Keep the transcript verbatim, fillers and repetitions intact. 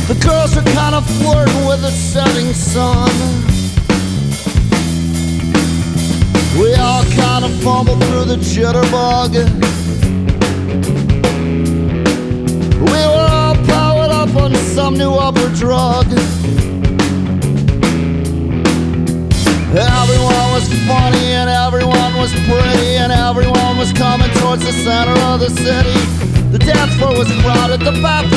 The girls are kind of flirting with the setting sun. We all kind of fumbled through the jitterbug. We were all powered up on some new upper drug. Everyone was funny and everyone was pretty, and everyone was coming towards the center of the city. The dance floor was crowded, the bathroom